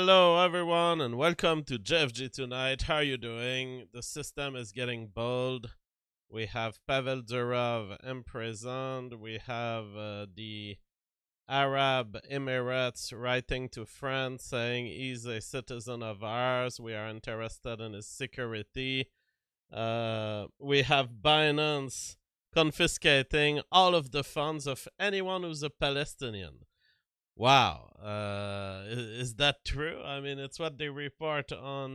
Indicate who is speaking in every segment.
Speaker 1: Hello, everyone, and welcome to JFG tonight. How are you doing? The system is getting bold. We have Pavel Durov imprisoned. We have the Arab Emirates writing to France saying he's a citizen of ours. We are interested in his security. We have Binance confiscating all of the funds of anyone who's a Palestinian. Wow, is that true? I mean, it's what they report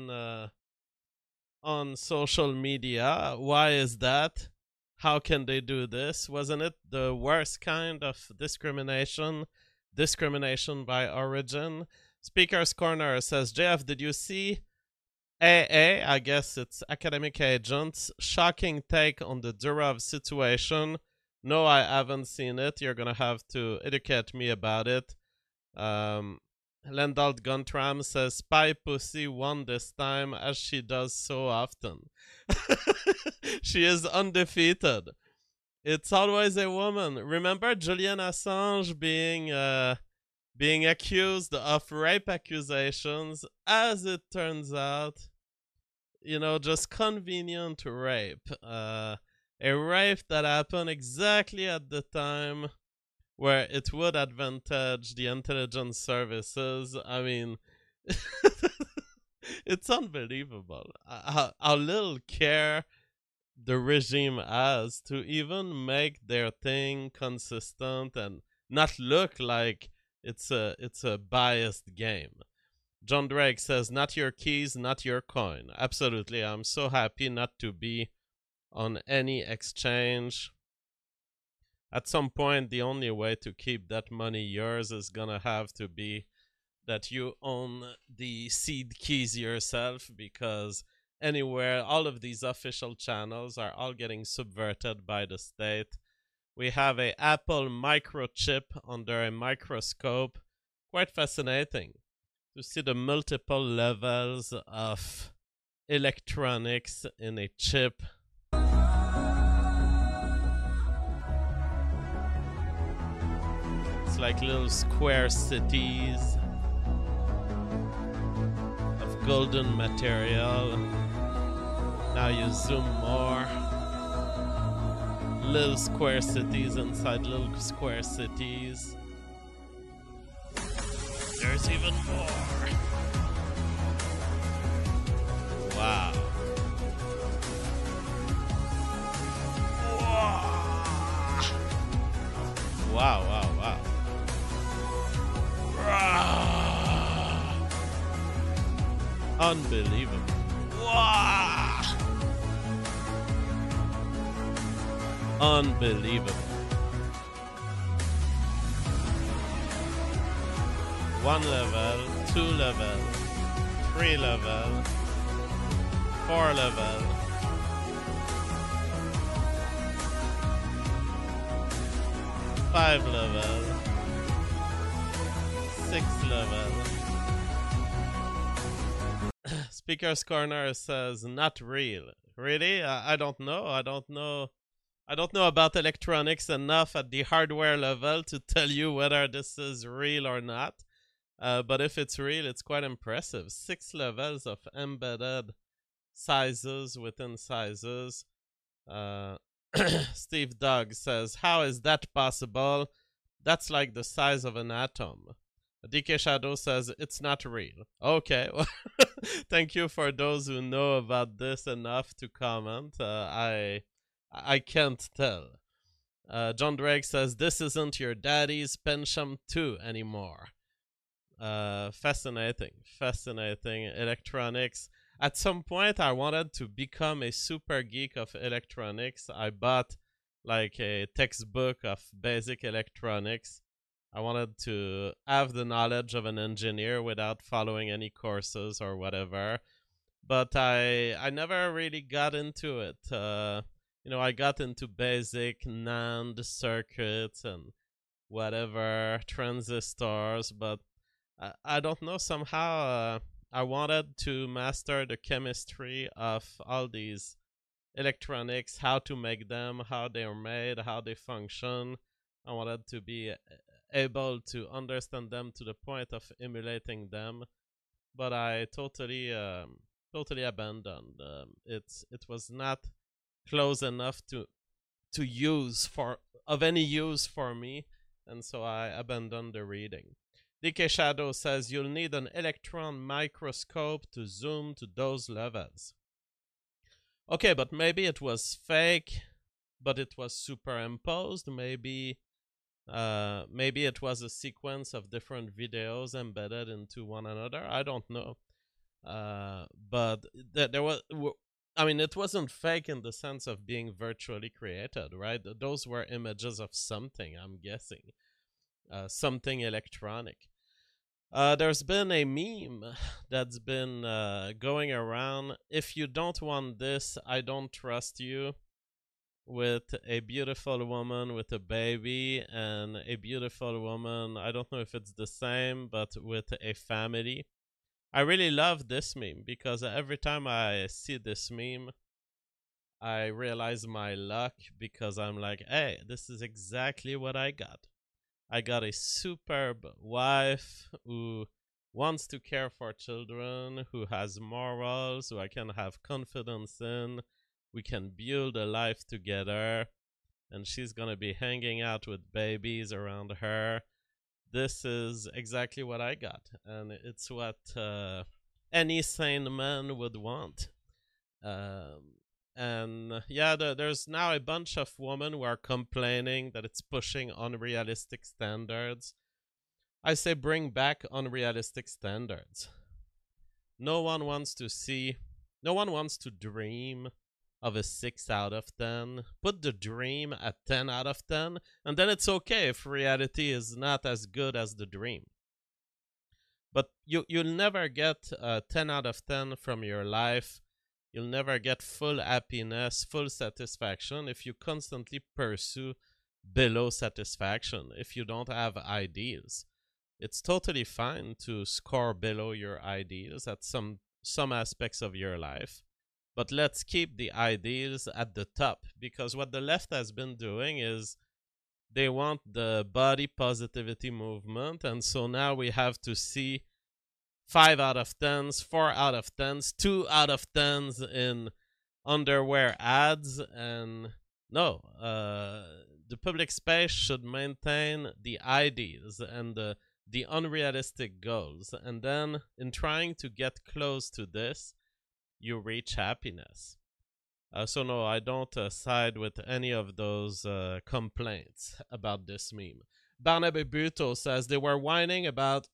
Speaker 1: on social media. Why is that? How can they do this? Wasn't it the worst kind of discrimination? Discrimination by origin. Speaker's Corner says, JF, did you see AA? I guess it's academic agents. Shocking take on the Durov situation. No, I haven't seen it. You're gonna have to educate me about it. Lendalt Guntram says Spy Pussy won this time as she does so often. She is undefeated. It's always a woman. Remember Julian Assange being accused of rape accusations? As it turns out, just convenient rape. A rape that happened exactly at the time where it would advantage the intelligence services. I mean, it's unbelievable how little care the regime has to even make their thing consistent and not look like it's a biased game. John Drake says, "Not your keys, not your coin." Absolutely, I'm so happy not to be on any exchange. At some point, the only way to keep that money yours is gonna have to be that you own the seed keys yourself, because anywhere, all of these official channels are all getting subverted by the state. We have a Apple microchip under a microscope. Quite fascinating to see the multiple levels of electronics in a chip. It's like little square cities of golden material. Now you zoom more. Little square cities inside little square cities. There's even more. Wow. Wow, wow, wow. Unbelievable. Wow. Unbelievable. One level, two level, three level, four level. Five level, six level. Speaker's Corner says not real. Really? I don't know. I don't know about electronics enough at the hardware level to tell you whether this is real or not. But if it's real, it's quite impressive. 6 levels of embedded sizes within sizes. Steve Dugg says, how is that possible? That's like the size of an atom. DK Shadow says, it's not real. Okay, well, thank you for those who know about this enough to comment. I can't tell. John Drake says, this isn't your daddy's Pentium 2 anymore. Fascinating electronics. At some point, I wanted to become a super geek of electronics. I bought like a textbook of basic electronics. I wanted to have the knowledge of an engineer without following any courses or whatever. But I never really got into it. I got into basic NAND circuits and whatever, transistors, but I don't know, somehow I wanted to master the chemistry of all these electronics, how to make them, how they are made, how they function. I wanted to be able to understand them to the point of emulating them. but I totally abandoned. It was not close enough to use for of any use for me, and so I abandoned the reading. DK Shadow says you'll need an electron microscope to zoom to those levels. Okay, but maybe it was fake, but it was superimposed. Maybe it was a sequence of different videos embedded into one another. I don't know. But there was. I mean, it wasn't fake in the sense of being virtually created, right? Those were images of something, I'm guessing. Something electronic. There's been a meme that's been going around. If you don't want this, I don't trust you. With a beautiful woman with a baby and a beautiful woman, I don't know if it's the same, but with a family. I really love this meme because every time I see this meme, I realize my luck because I'm like, hey, this is exactly what I got. I got a superb wife who wants to care for children, who has morals, who I can have confidence in. We can build a life together, and she's gonna be hanging out with babies around her. This is exactly what I got, and it's what any sane man would want. Um, and yeah, there's now a bunch of women who are complaining that it's pushing unrealistic standards. I say bring back unrealistic standards. No one wants to see, no one wants to dream of a 6 out of 10. Put the dream at 10 out of 10, and then it's okay if reality is not as good as the dream. But you'll never get 10 out of 10 from your life. You'll never get full happiness, full satisfaction if you constantly pursue below satisfaction, if you don't have ideals. It's totally fine to score below your ideals at some aspects of your life, but let's keep the ideals at the top, because what the left has been doing is they want the body positivity movement, and so now we have to see 5 out of 10s, 4 out of 10s, 2 out of 10s in underwear ads. And no, the public space should maintain the ideals and the unrealistic goals, and then in trying to get close to this, you reach happiness. So no, I don't side with any of those complaints about this meme. Barnaby Buto says they were whining about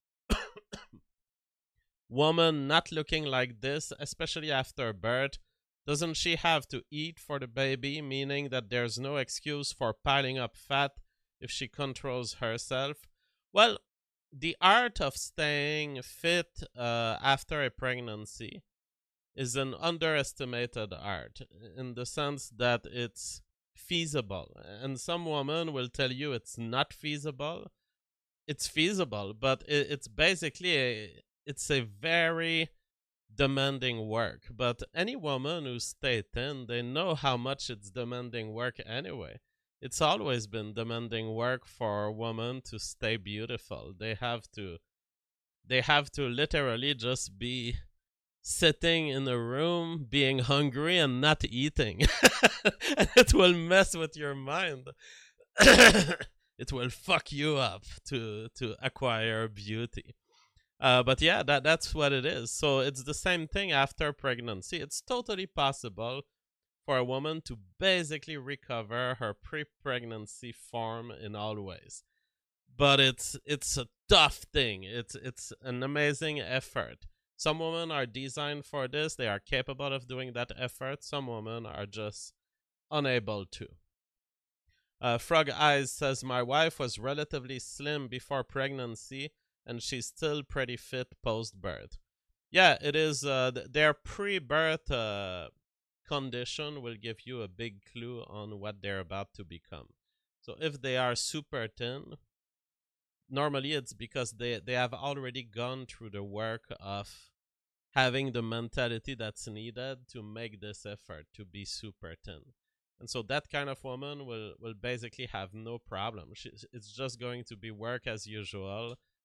Speaker 1: woman not looking like this, especially after birth. Doesn't she have to eat for the baby, meaning that there's no excuse for piling up fat if she controls herself? Well, the art of staying fit after a pregnancy is an underestimated art in the sense that it's feasible. And some woman will tell you it's not feasible. It's feasible, but it's basically it's a very demanding work. But any woman who stay thin, they know how much it's demanding work anyway. It's always been demanding work for a woman to stay beautiful. They have to literally just be sitting in a room being hungry and not eating. And it will mess with your mind. It will fuck you up to acquire beauty. But yeah, that's what it is. So it's the same thing after pregnancy. It's totally possible for a woman to basically recover her pre-pregnancy form in all ways. But it's a tough thing. It's an amazing effort. Some women are designed for this. They are capable of doing that effort. Some women are just unable to. Frog Eyes says my wife was relatively slim before pregnancy, and she's still pretty fit post birth. Yeah, it is. Their pre-birth condition will give you a big clue on what they're about to become. So if they are super thin, normally it's because they have already gone through the work of having the mentality that's needed to make this effort to be super thin. And so that kind of woman will basically have no problem. It's just going to be work as usual.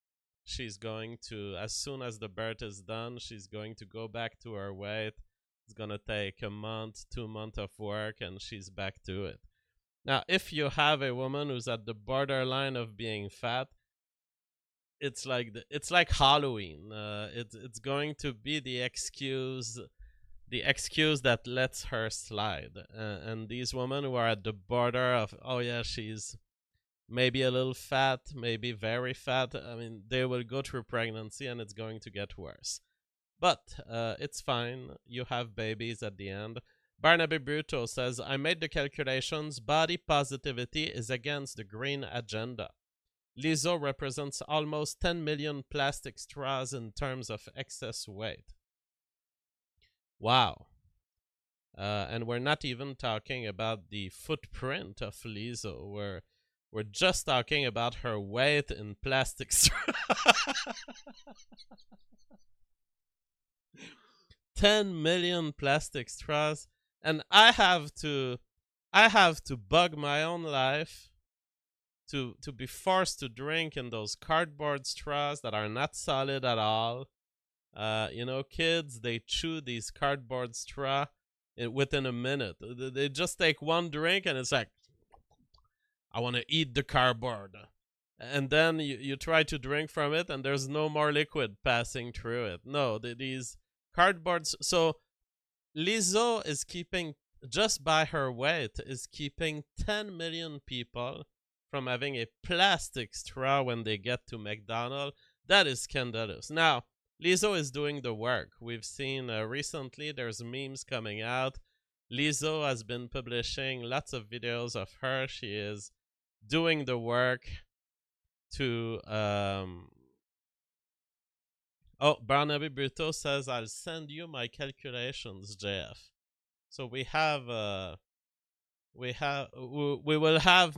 Speaker 1: she's going to, as soon as the birth is done, she's going to go back to her weight. It's going to take a month, 2 months of work, and she's back to it. Now, if you have a woman who's at the borderline of being fat, it's like Halloween. It's going to be the excuse that lets her slide. And these women who are at the border of, oh yeah, she's maybe a little fat, maybe very fat. I mean, they will go through pregnancy and it's going to get worse. But it's fine. You have babies at the end. Barnaby Bruto says, I made the calculations. Body positivity is against the green agenda. Lizzo represents almost 10 million plastic straws in terms of excess weight. Wow. And we're not even talking about the footprint of Lizzo. We're just talking about her weight in plastic straws. 10 million plastic straws. And I have to bug my own life to be forced to drink in those cardboard straws that are not solid at all. Kids, they chew these cardboard straw within a minute. They just take one drink and it's like, I want to eat the cardboard. And then you try to drink from it and there's no more liquid passing through it. No, these cardboards. So Lizzo is keeping, just by her weight, is keeping 10 million people from having a plastic straw when they get to McDonald's. That is scandalous. Now, Lizzo is doing the work. We've seen recently there's memes coming out. Lizzo has been publishing lots of videos of her. She is doing the work to... Oh, Barnaby Bruto says, I'll send you my calculations, JF. So we will have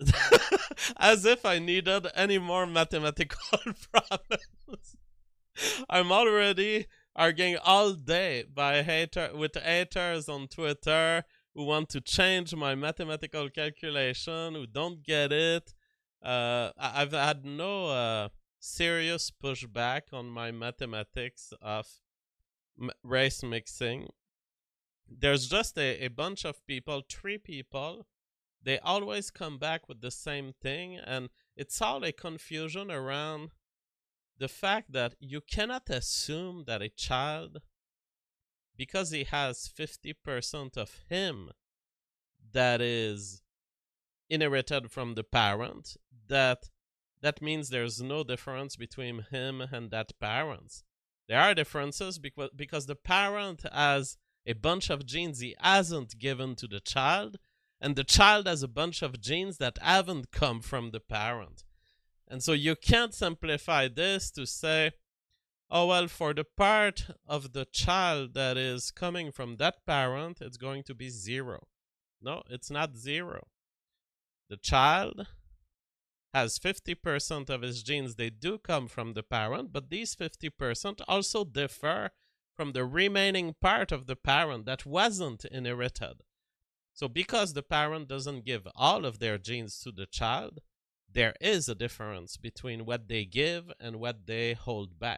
Speaker 1: as if I needed any more mathematical problems. I'm already arguing all day with haters on Twitter who want to change my mathematical calculation, who don't get it. I've had no serious pushback on my mathematics of race mixing. There's just a bunch of people, 3 people. They always come back with the same thing, and it's all a confusion around the fact that you cannot assume that a child, because he has 50% of him that is inherited from the parent, that means there's no difference between him and that parent. There are differences because the parent has a bunch of genes he hasn't given to the child, and the child has a bunch of genes that haven't come from the parent. And so you can't simplify this to say, oh, well, for the part of the child that is coming from that parent, it's going to be 0. No, it's not 0. The child has 50% of his genes. They do come from the parent, but these 50% also differ from the remaining part of the parent that wasn't inherited. So because the parent doesn't give all of their genes to the child, there is a difference between what they give and what they hold back.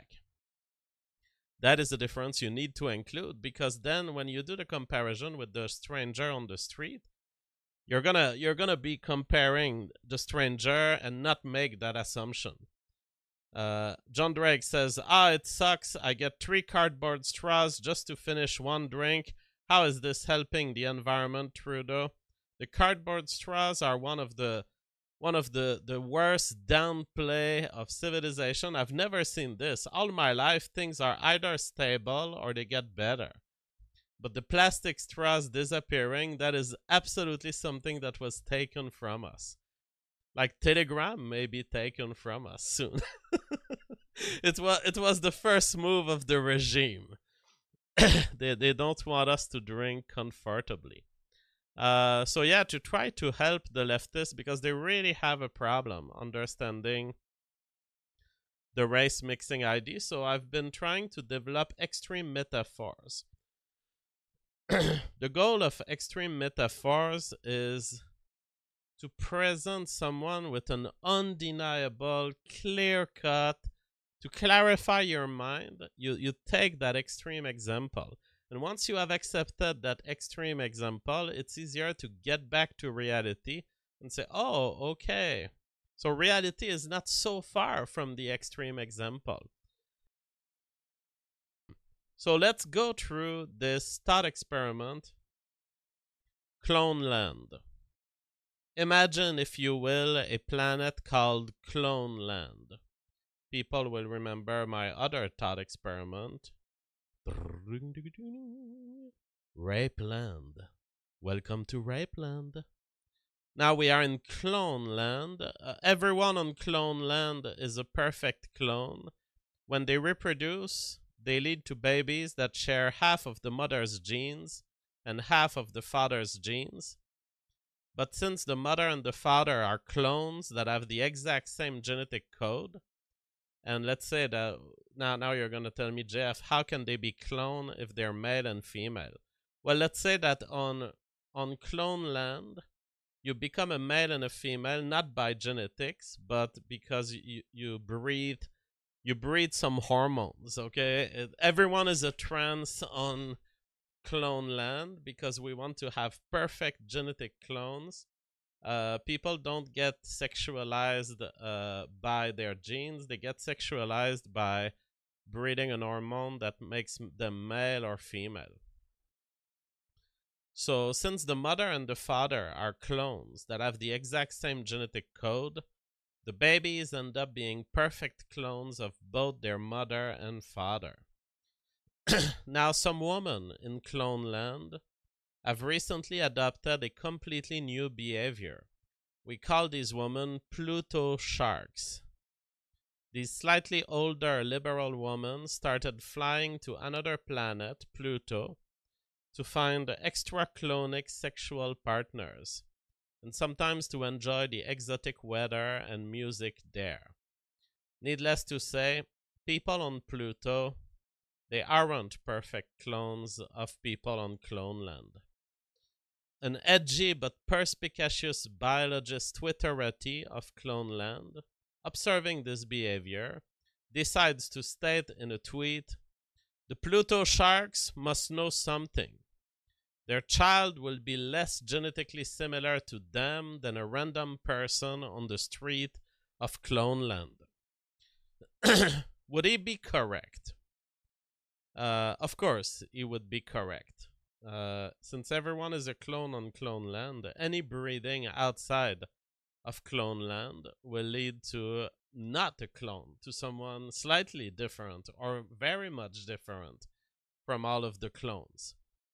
Speaker 1: That is a difference you need to include, because then when you do the comparison with the stranger on the street, you're gonna be comparing the stranger and not make that assumption. John Drake says, it sucks. I get 3 cardboard straws just to finish one drink. How is this helping the environment, Trudeau? The cardboard straws are one of the worst downplay of civilization. I've never seen this. All my life, things are either stable or they get better. But the plastic straws disappearing, that is absolutely something that was taken from us. Like Telegram may be taken from us soon. It was the first move of the regime. They don't want us to drink comfortably. So yeah, to try to help the leftists, because they really have a problem understanding the race mixing idea. So I've been trying to develop extreme metaphors. The goal of extreme metaphors is to present someone with an undeniable, clear-cut, To clarify your mind, you take that extreme example. And once you have accepted that extreme example, it's easier to get back to reality and say, oh, okay. So reality is not so far from the extreme example. So let's go through this thought experiment, Clone Land. Imagine, if you will, a planet called Clone Land. People will remember my other thought experiment, Rape Land. Welcome to Rape Land. Now we are in Clone Land. Everyone on Clone Land is a perfect clone. When they reproduce, they lead to babies that share half of the mother's genes and half of the father's genes. But since the mother and the father are clones that have the exact same genetic code, and let's say that now you're going to tell me, Jeff, how can they be clone if they're male and female? Well, let's say that on Clone Land, you become a male and a female not by genetics, but because you breathe some hormones. Okay, everyone is a trans on Clone Land because we want to have perfect genetic clones. People don't get sexualized by their genes. They get sexualized by breeding an hormone that makes them male or female. So since the mother and the father are clones that have the exact same genetic code, the babies end up being perfect clones of both their mother and father. Now, some women in Clone Land have recently adopted a completely new behavior. We call these women Pluto sharks. These slightly older liberal women started flying to another planet, Pluto, to find extra clonic sexual partners, and sometimes to enjoy the exotic weather and music there. Needless to say, people on Pluto, they aren't perfect clones of people on Clone Land. An edgy but perspicacious biologist Twitterati of Clone Land, observing this behavior, decides to state in a tweet, "The Pluto sharks must know something. Their child will be less genetically similar to them than a random person on the street of Clone Land." Would he be correct? Of course, he would be correct. Since everyone is a clone on Clone Land, any breeding outside of Clone Land will lead to not a clone, to someone slightly different or very much different from all of the clones.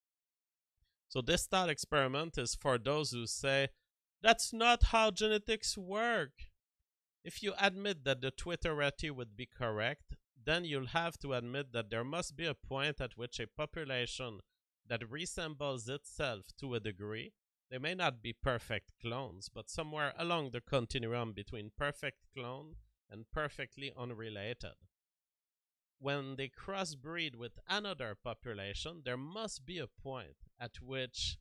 Speaker 1: So this thought experiment is for those who say, that's not how genetics work. If you admit that the Twitterati would be correct, then you'll have to admit that there must be a point at which a population that resembles itself to a degree, they may not be perfect clones, but somewhere along the continuum between perfect clone and perfectly unrelated. When they crossbreed with another population, there must be a point at which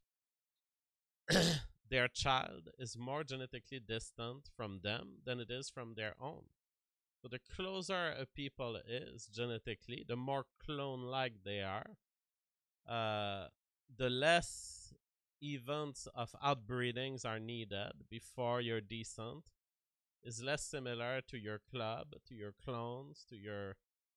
Speaker 1: their child is more genetically distant from them than it is from their own. So the closer a people is genetically, the more clone-like they are, the less events of outbreedings are needed before your descent is less similar to your club, to your clones, to your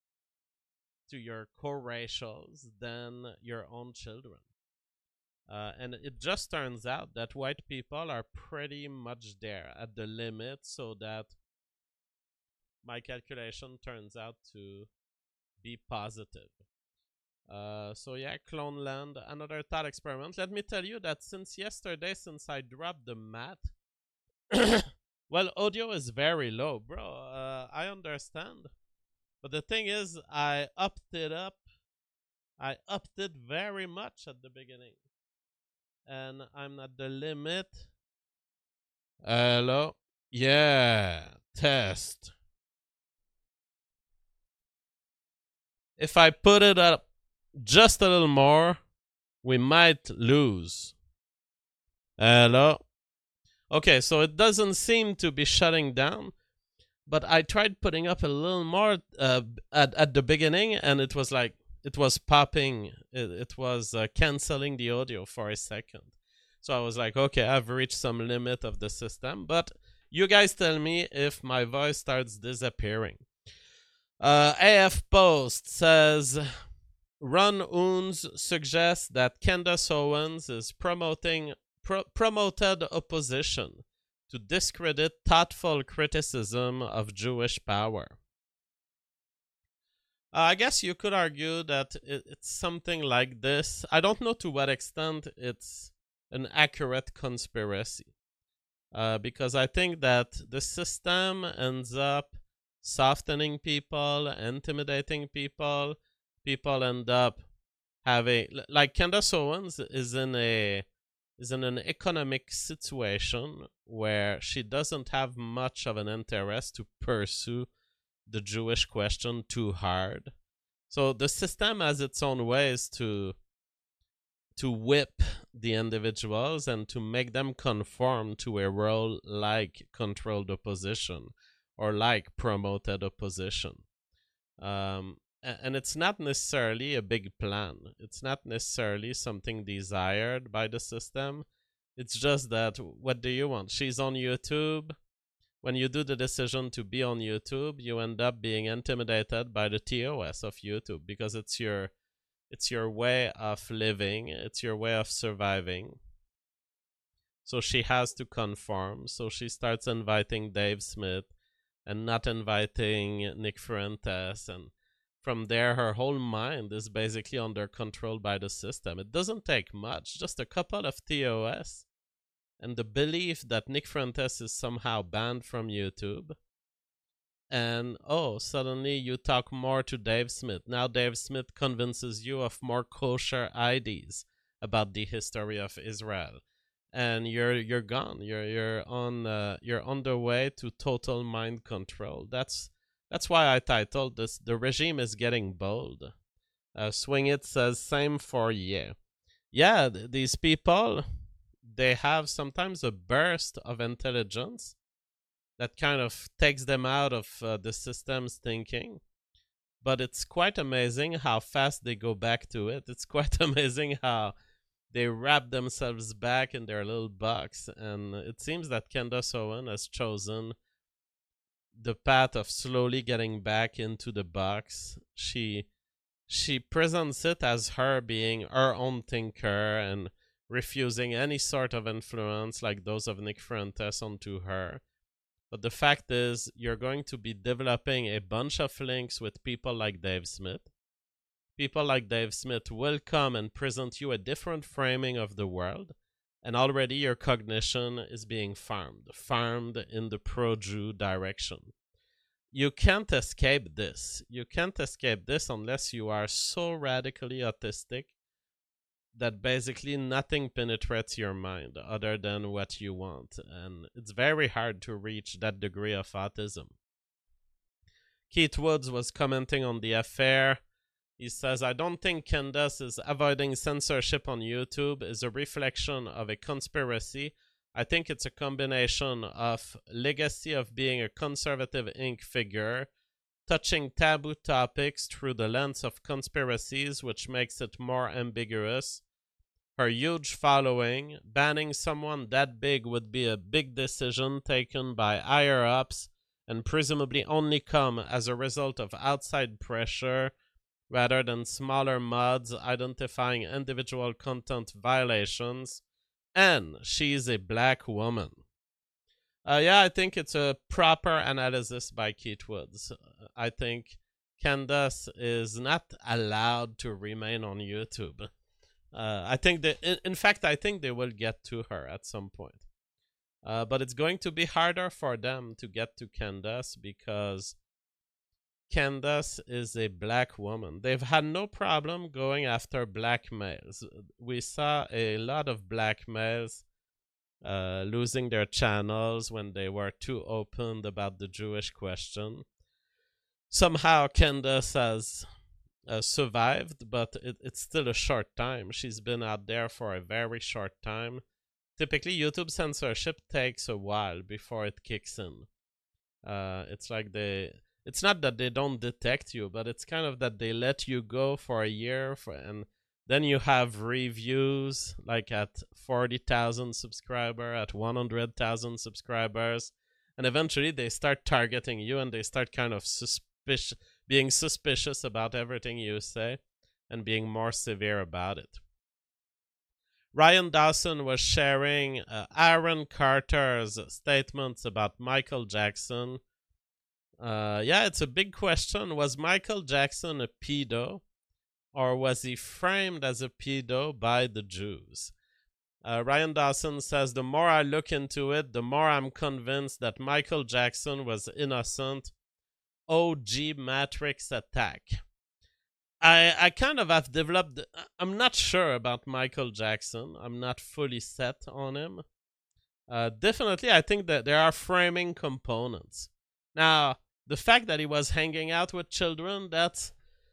Speaker 1: co-racials than your own children. And it just turns out that white people are pretty much there at the limit, so that my calculation turns out to be positive. So yeah, Clone Land, another thought experiment. Let me tell you that since yesterday, since I dropped the math, well, audio is very low, bro. I understand. But the thing is, I upped it up. I upped it very much at the beginning. And I'm at the limit. Hello? Yeah, test. If I put it up just a little more, we might lose. Hello? Okay, so it doesn't seem to be shutting down. but I tried putting up a little more at the beginning, and it was like it was popping. It was canceling the audio for a second. So I was like, okay, I've reached some limit of the system. But you guys tell me if my voice starts disappearing. AF Post says Ron Oons suggests that Candace Owens is promoted opposition to discredit thoughtful criticism of Jewish power. I guess you could argue that it's something like this. I don't know to what extent it's an accurate conspiracy. Because I think that the system ends up softening people, intimidating people. People end up having, like Candace Owens is in an economic situation where she doesn't have much of an interest to pursue the Jewish question too hard. So the system has its own ways to whip the individuals and to make them conform to a role like controlled opposition or like promoted opposition. And it's not necessarily a big plan. It's not necessarily something desired by the system. It's just that, what do you want? She's on YouTube. When you do the decision to be on YouTube, you end up being intimidated by the TOS of YouTube because it's your way of living, it's your way of surviving. So she has to conform. So she starts inviting Dave Smith and not inviting Nick Fuentes, and from there her whole mind is basically under control by the system. It doesn't take much, just a couple of TOS and the belief that Nick Fuentes is somehow banned from YouTube, and suddenly you talk more to Dave Smith. Now Dave Smith convinces you of more kosher ideas about the history of Israel, and you're gone. You're on the way to total mind control. That's why I titled this "The Regime is Getting Bold." Swing It says same for yeah. These people, they have sometimes a burst of intelligence that kind of takes them out of the system's thinking. But it's quite amazing how fast they go back to it. It's quite amazing how they wrap themselves back in their little box. And it seems that Candace Owens has chosen the path of slowly getting back into the box. She presents it as her being her own thinker and refusing any sort of influence like those of Nick Fuentes onto her. But the fact is, you're going to be developing a bunch of links with people like Dave Smith. People like Dave Smith will come and present you a different framing of the world, and already your cognition is being farmed in the pro-Jew direction. You can't escape this. You can't escape this unless you are so radically autistic that basically nothing penetrates your mind other than what you want, and it's very hard to reach that degree of autism. Keith Woods was commenting on the affair. He says, I don't think Candace is avoiding censorship on YouTube is a reflection of a conspiracy. I think it's a combination of legacy of being a conservative Inc. figure, touching taboo topics through the lens of conspiracies, which makes it more ambiguous. Her huge following, banning someone that big would be a big decision taken by higher ups and presumably only come as a result of outside pressure rather than smaller mods identifying individual content violations. And she's a black woman. I think it's a proper analysis by Keith Woods. I think Candace is not allowed to remain on YouTube. I think that, in fact, I think they will get to her at some point. But it's going to be harder for them to get to Candace because Candace is a black woman. They've had no problem going after black males. We saw a lot of black males losing their channels when they were too open about the Jewish question. Somehow Candace has survived, but it's still a short time. She's been out there for a very short time. Typically, YouTube censorship takes a while before it kicks in. It's like it's not that they don't detect you, but it's kind of that they let you go for a year, and then you have reviews like at 40,000 subscribers, at 100,000 subscribers, and eventually they start targeting you and they start kind of being suspicious about everything you say and being more severe about it. Ryan Dawson was sharing Aaron Carter's statements about Michael Jackson. Yeah, it's a big question. Was Michael Jackson a pedo, or was he framed as a pedo by the Jews? Ryan Dawson says, the more I look into it, the more I'm convinced that Michael Jackson was innocent. OG Matrix attack. I kind of have developed. I'm not sure about Michael Jackson. I'm not fully set on him. Definitely, I think that there are framing components. Now, the fact that he was hanging out with children, that's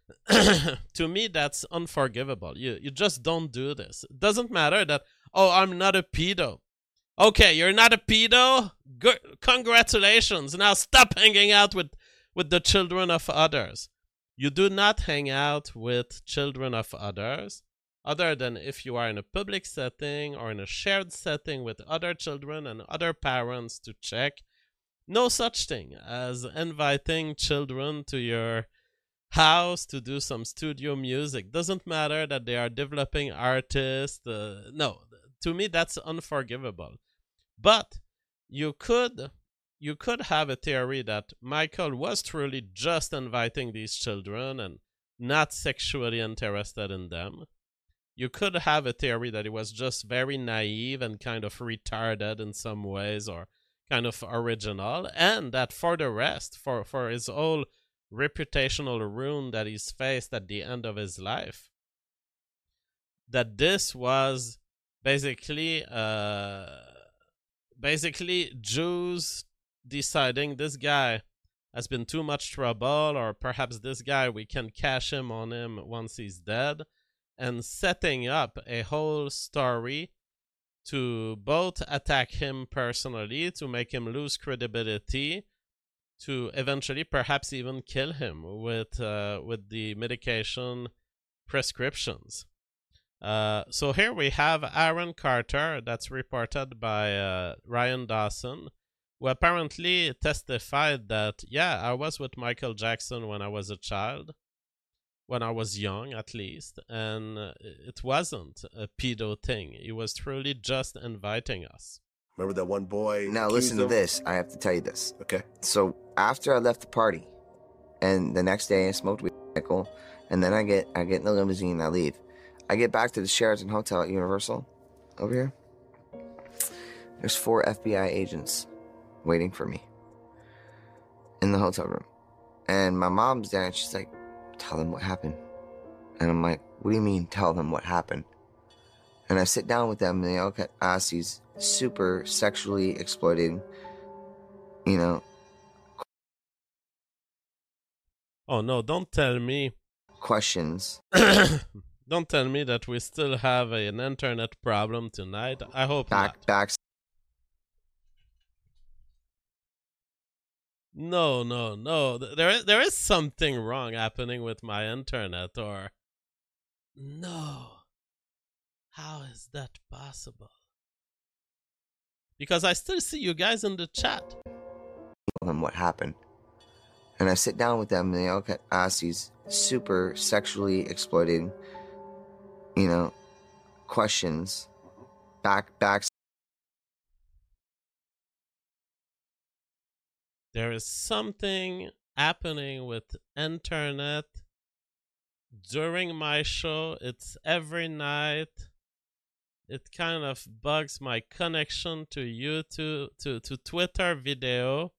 Speaker 1: to me, that's unforgivable. You just don't do this. It doesn't matter that, oh, I'm not a pedo. Okay, you're not a pedo? Congratulations. Now stop hanging out with the children of others. You do not hang out with children of others, other than if you are in a public setting or in a shared setting with other children and other parents to check. No such thing as inviting children to your house to do some studio music. Doesn't matter that they are developing artists. No, to me that's unforgivable. But you could have a theory that Michael was truly just inviting these children and not sexually interested in them. You could have a theory that he was just very naive and kind of retarded in some ways, or kind of original, and that for the rest, for his whole reputational ruin that he's faced at the end of his life, that this was basically Jews deciding this guy has been too much trouble, or perhaps this guy, we can cash him on him once he's dead, and setting up a whole story to both attack him personally, to make him lose credibility, to eventually perhaps even kill him with the medication prescriptions. So here we have Aaron Carter, that's reported by Ryan Dawson, who apparently testified that, yeah, I was with Michael Jackson when I was a child, when I was young at least, and it wasn't a pedo thing. He was truly just inviting us.
Speaker 2: Remember that one boy?
Speaker 3: Now listen to this. I have to tell you this.
Speaker 2: Okay.
Speaker 3: So after I left the party, and the next day I smoked with Michael, and then I get in the limousine and I leave. I get back to the Sheraton Hotel at Universal over here. There's 4 FBI agents waiting for me in the hotel room. And my mom's there and she's like, tell them what happened. And I'm like, what do you mean tell them what happened? And I sit down with them and they all ask these super sexually exploiting,
Speaker 1: Oh no, don't tell me.
Speaker 3: Questions.
Speaker 1: Don't tell me that we still have an internet problem tonight. I hope not. No. There is something wrong happening with my internet, or... No. How is that possible? Because I still see you guys in the chat.
Speaker 3: Tell them what happened. And I sit down with them and they all ask these super sexually exploiting, questions. Back.
Speaker 1: There is something happening with internet during my show. It's every night. It kind of bugs my connection to YouTube, to Twitter video.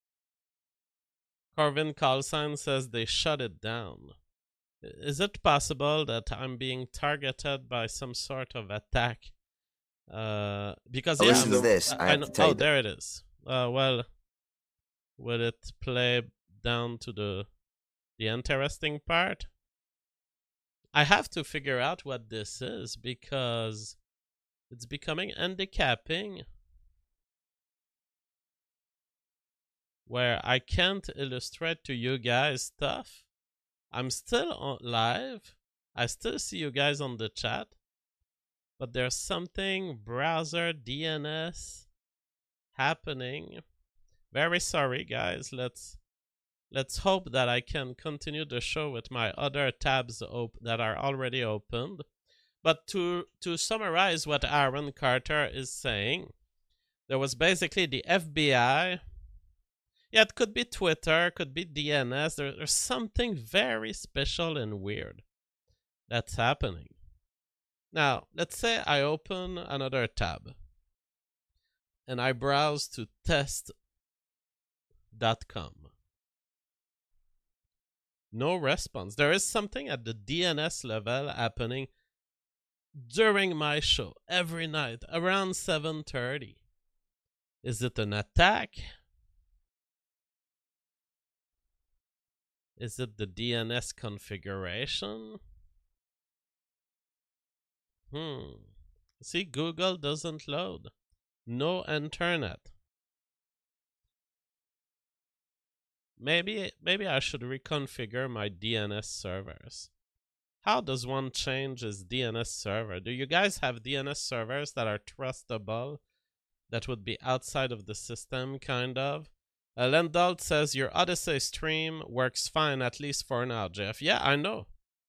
Speaker 1: Corvin Carlson says they shut it down. Is it possible that I'm being targeted by some sort of attack? Because
Speaker 3: listen to this.
Speaker 1: There it is. Well, will it play down to the interesting part? I have to figure out what this is because it's becoming handicapping. where I can't illustrate to you guys stuff. I'm still on live. I still see you guys on the chat. But there's something browser DNS happening. Very sorry, guys. Let's hope that I can continue the show with my other tabs that are already opened. But to summarize what Aaron Carter is saying, there was basically the FBI. Yeah, it could be Twitter, could be DNS. There's something very special and weird that's happening. Now, let's say I open another tab and I browse to test.com. No response. There is something at the DNS level happening during my show every night around 7:30. Is it an attack? Is it the DNS configuration? See, Google doesn't load. No internet. Maybe I should reconfigure my DNS servers. How does one change his DNS server? Do you guys have DNS servers that are trustable? That would be outside of the system, kind of? Lendalt says, your Odyssey stream works fine, at least for now, Jeff. Yeah, I know.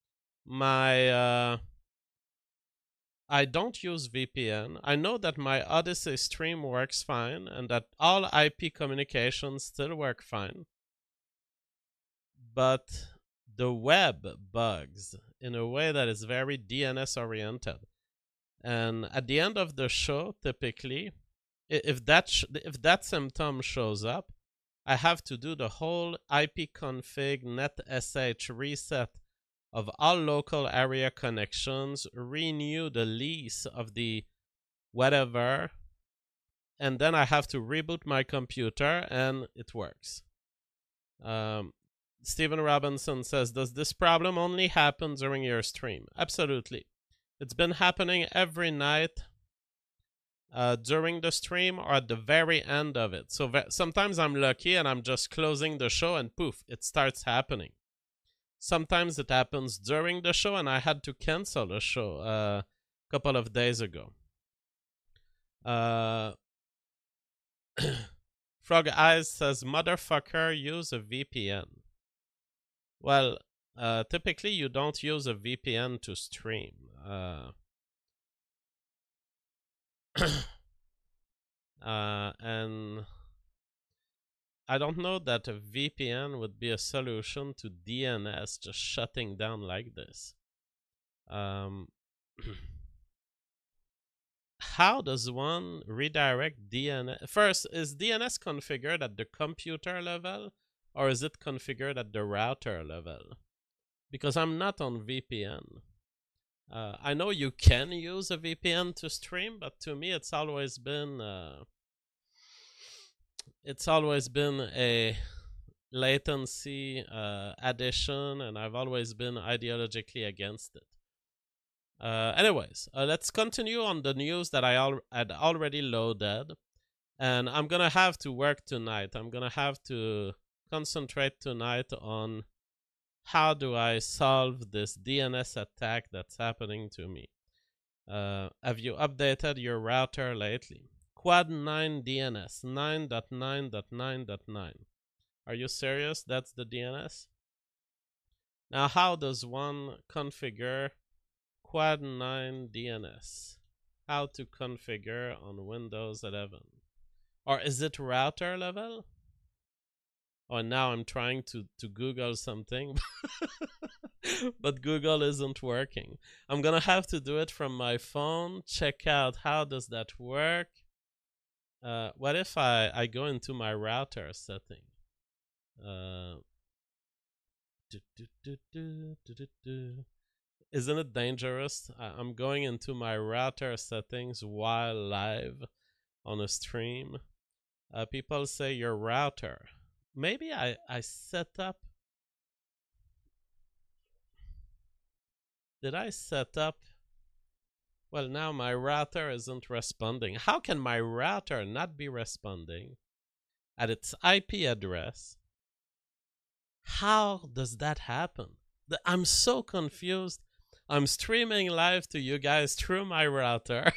Speaker 1: I don't use VPN. I know that my Odyssey stream works fine and that all IP communications still work fine. But the web bugs in a way that is very DNS oriented. And at the end of the show, typically, if that symptom shows up, I have to do the whole ipconfig netsh reset of all local area connections, renew the lease of the whatever, and then I have to reboot my computer and it works. Stephen Robinson says, does this problem only happen during your stream? Absolutely. It's been happening every night during the stream or at the very end of it. So sometimes I'm lucky and I'm just closing the show and poof, it starts happening. Sometimes it happens during the show and I had to cancel the show a couple of days ago. Frog Eyes says, motherfucker, use a VPN. Well, typically you don't use a VPN to stream. And I don't know that a VPN would be a solution to DNS just shutting down like this. How does one redirect DNS? First, is DNS configured at the computer level or is it configured at the router level? Because I'm not on VPN. I know you can use a VPN to stream, but to me it's always been a latency addition, and I've always been ideologically against it. Anyways, let's continue on the news that I had already loaded, and I'm gonna have to work tonight. I'm gonna have to concentrate tonight on how do I solve this DNS attack that's happening to me. Have you updated your router lately? Quad 9 DNS 9.9.9.9. Are you serious? That's the DNS? Now, how does one configure Quad 9 DNS? How to configure on Windows 11? Or is it router level? Oh, now I'm trying to Google something, but Google isn't working. I'm gonna have to do it from my phone, check out how does that work. What if I go into my router setting? Isn't it dangerous? I'm going into my router settings while live on a stream. People say your router. Maybe I set up. Did I set up? Well, now my router isn't responding. How can my router not be responding at its IP address. How does that happen? I'm so confused. I'm streaming live to you guys through my router.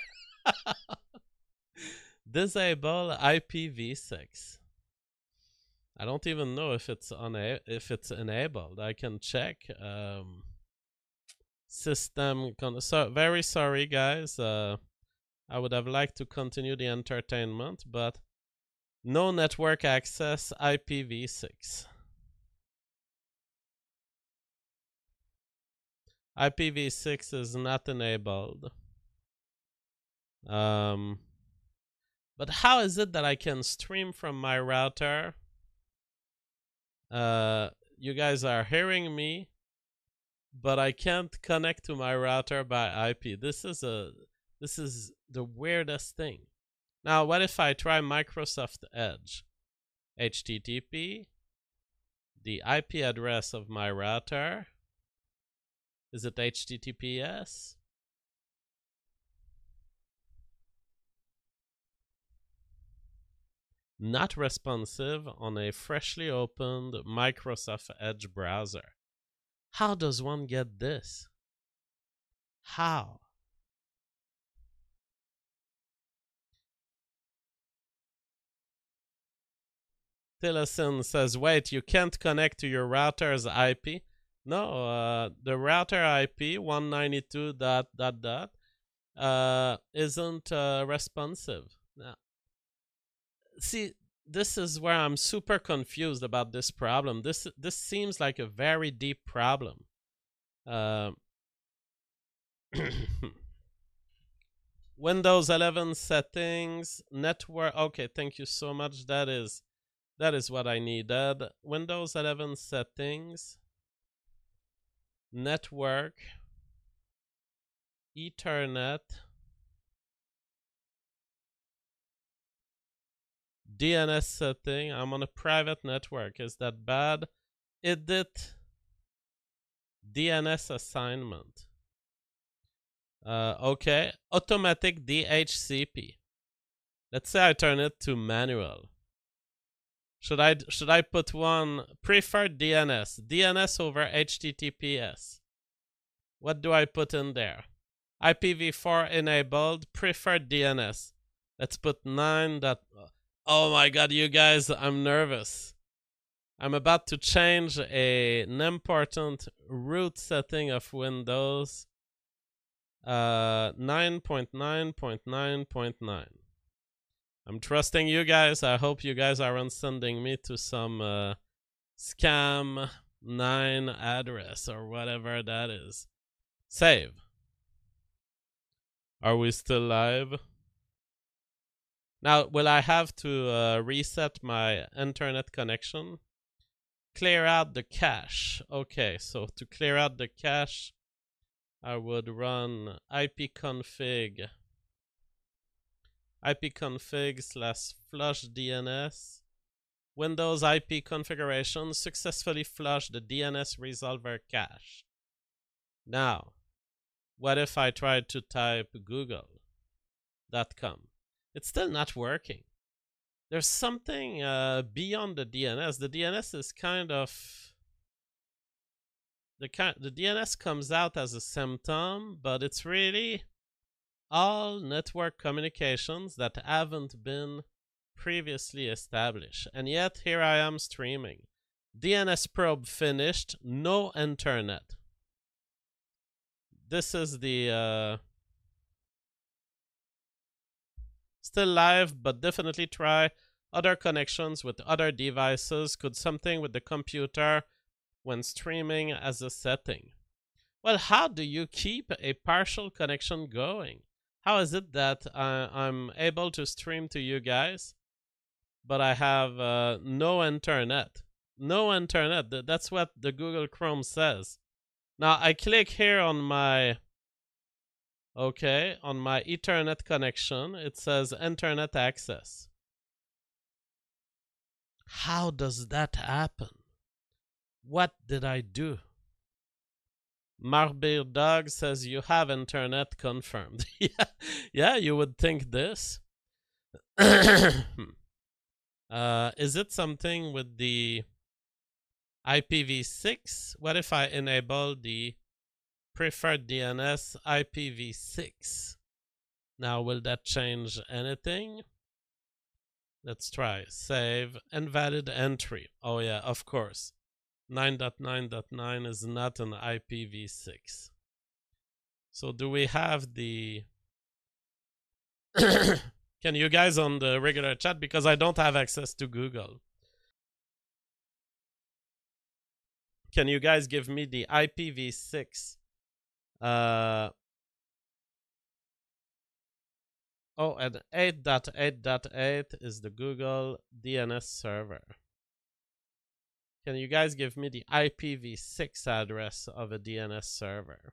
Speaker 1: Disable IPv6. I don't even know if it's enabled. I can check. System. So very sorry, guys. I would have liked to continue the entertainment, but no network access IPv6. IPv6 is not enabled. But how is it that I can stream from my router? You guys are hearing me, but I can't connect to my router by IP. This is the weirdest thing. Now, what if I try Microsoft Edge? HTTP, the IP address of my router. Is it HTTPS? Not responsive on a freshly opened Microsoft Edge browser. How does one get this? How? Tillerson says, wait, you can't connect to your router's IP? No, the router IP 192. Isn't responsive. Now, see, this is where I'm super confused about this problem. This seems like a very deep problem. Windows 11 settings, network. Okay, thank you so much. That is what I needed. Windows 11 settings, network, Ethernet, DNS setting. I'm on a private network. Is that bad? Edit DNS assignment. Okay, automatic DHCP. Let's say I turn it to manual. Should I put one preferred DNS over HTTPS? What do I put in there? IPv4 enabled, preferred DNS. Let's put 9. Oh my god, you guys, I'm nervous. I'm about to change an important root setting of Windows. 9.9.9.9.9. I'm trusting you guys. I hope you guys aren't sending me to some scam 9 address or whatever that is. Save. Are we still live? Now, will I have to reset my internet connection? Clear out the cache. Okay, so to clear out the cache, I would run ipconfig /flush DNS. Windows IP configuration successfully flushed the DNS resolver cache. Now, what if I tried to type google.com? It's still not working. There's something beyond the DNS. The DNS is kind of... The DNS comes out as a symptom, but it's really all network communications that haven't been previously established. And yet, here I am streaming. DNS probe finished, no internet. This is the... still live, but definitely try other connections with other devices. Could something with the computer when streaming as a setting. Well, how do you keep a partial connection going? How is it that I'm able to stream to you guys, but I have no internet? No internet. That's what the Google Chrome says. Now, I click here on my... Okay, on my Ethernet connection, it says internet access. How does that happen? What did I do? Marbeer Dog says you have internet confirmed. Yeah, you would think this. Is it something with the IPv6? What if I enable the preferred DNS IPv6? Now, will that change anything? Let's try. Save. Invalid entry. Oh yeah, of course. 9.9.9 is not an IPv6. So do we have the... Can you guys on the regular chat? Because I don't have access to Google. Can you guys give me the IPv6? Oh, and 8.8.8 is the Google DNS server. Can you guys give me the IPv6 address of a DNS server?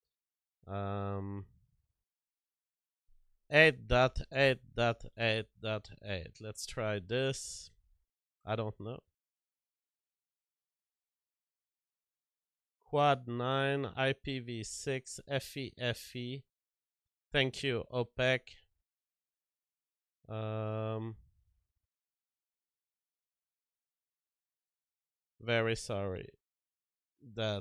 Speaker 1: 8.8.8.8. Let's try this. I don't know. Quad 9 IPv6 FE. Thank you, OPEC. Very sorry that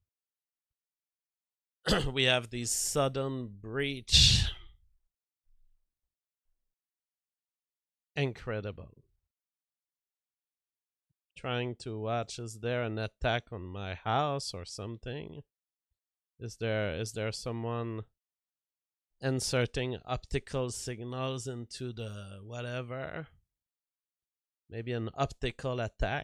Speaker 1: we have this sudden breach. Incredible. Trying to watch, is there an attack on my house or something? Is there someone inserting optical signals into the whatever? Maybe an optical attack?